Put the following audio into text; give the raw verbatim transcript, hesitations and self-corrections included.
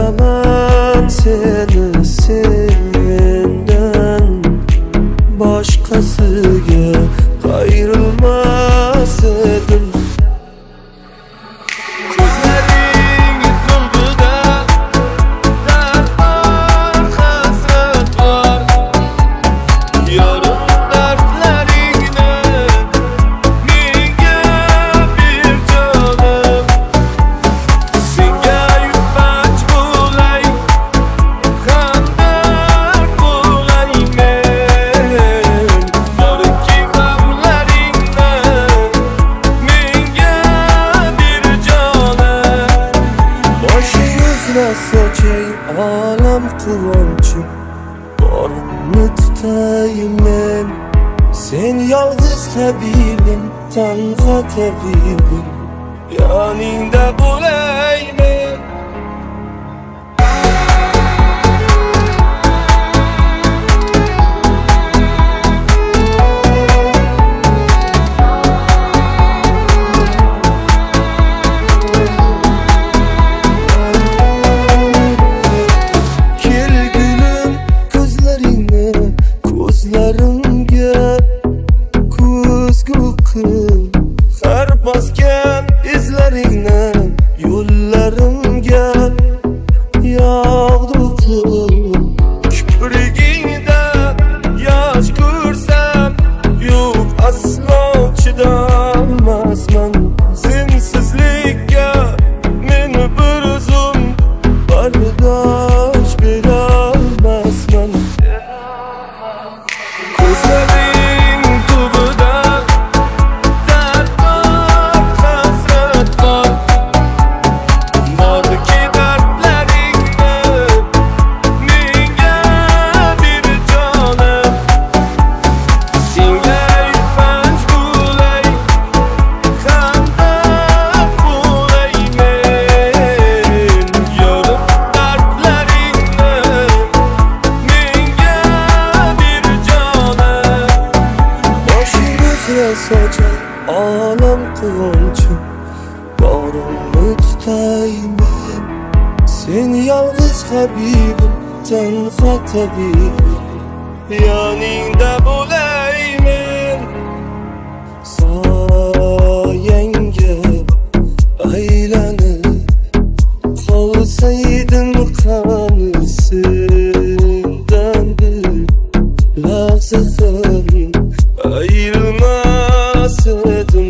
Sevaman seni sendan boshqasiga qayrilmas edim. Ko'zlaring to'lg'ida dard bor, hasrat bor. Yorim dardlaringni menga bir jonim. Senga yupanch bo'lay, hamdard bo'laymen. Borki g'amlaringni menga bir jonim. Boshi yuzra sochay olam quvonchi, borimni tutaymen. Sen yolg'iz tabibim, tanho tabibim, Yoningda bo'laymen. kelgulim ko'zlaringni ko'zlarimga ko'zgu qil. Har bosgan izlaringni yo'llarimga yog'du qil. Kiprigingda yosh ko'rsam, yo'q aslo chidolmasman. Sensizlikka men bir zum Bardosh berolmasman. Ko'zlaring tubida dard bor, hasrat bor. Borki dardlaringni menga bir jonim. Senga yupanch bo'lay, hamdard bo'laymen. Yorim dardlaringni menga bir jonim. Boshi yuzra sochay olam quvonchi, borimni tutaymen. Sen yolg'iz habibim, tanho tabibim, Yoningda bo'laymen. soyangga aylanib qolsaydim qani sendan bir lahza ham ayrilmas edim.